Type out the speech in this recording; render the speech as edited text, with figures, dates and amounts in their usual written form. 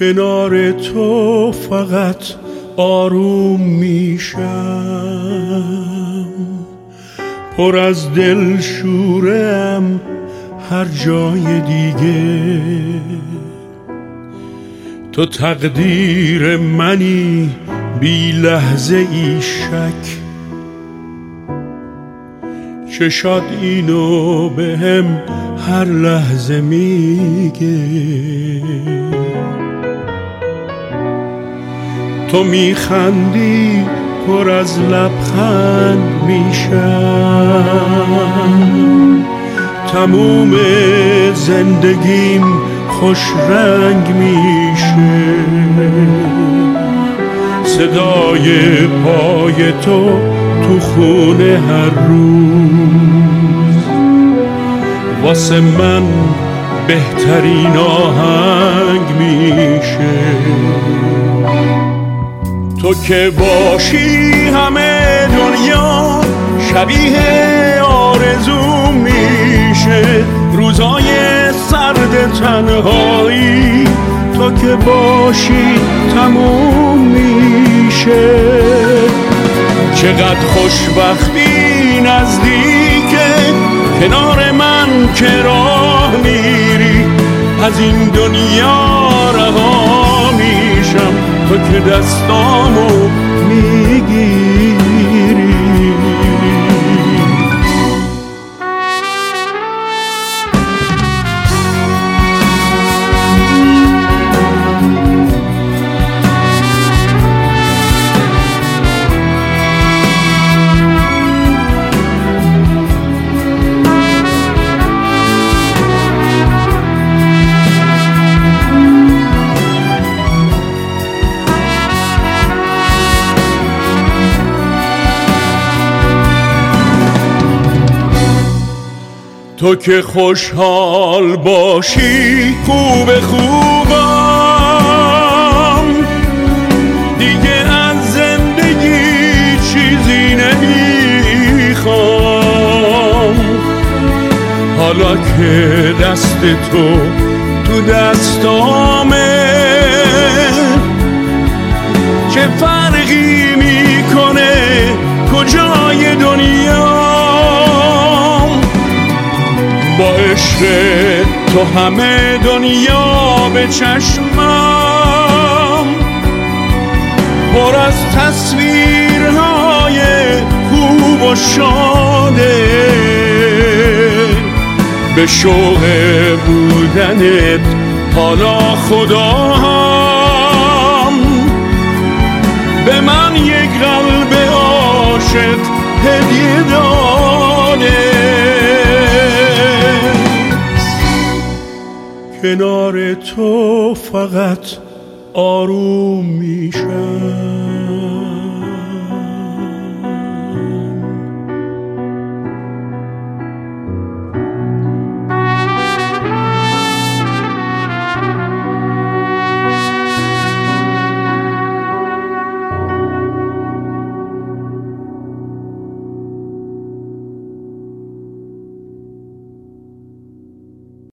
کنار تو فقط آروم میشم، پر از دل شورم هر جای دیگه. تو تقدیر منی بی لحظه ای شک، چشات اینو بهم هر لحظه میگه. تو میخندی پر از لبخند میشم، تموم زندگیم خوش رنگ میشه. صدای پای تو تو خونه هر روز واسه من بهترین آهنگ میشه. تو که باشی همه دنیا شبیه آرزو میشه. روزای سرد تنهایی تو که باشی تموم میشه. چقدر خوشبختی نزدیکه کنار من که راه میری. از این دنیا رها میشم تو که دستامو میگیری. تو که خوشحال باشی خوب خوبم، دیگه از زندگی چیزی نمیخوام. حالا که دست تو تو دستامه چه فرقی میکنه کجای دنیا. با عشق تو همه دنیا به چشمم پر از تصویرهای خوب و شاده. به شوق بودنت حالا خدا هم به من یک قلب عاشق هدیه داده. کنار تو فقط آروم میشم.